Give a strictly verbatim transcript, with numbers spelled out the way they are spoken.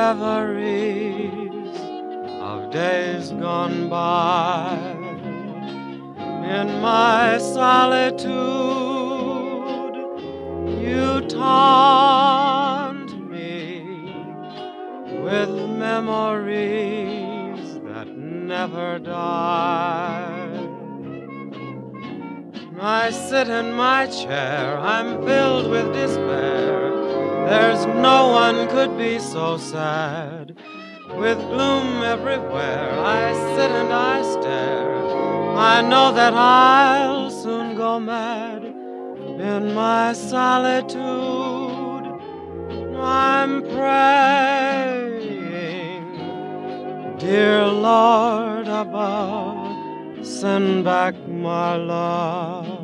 reveries of days gone by. In my solitude, you taunt me with memories that never die. I sit in my chair, I'm filled with despair. There's no one could be so sad. With gloom everywhere, I sit and I stare. I know that I'll soon go mad. In my solitude, I'm praying, dear Lord above, send back my love.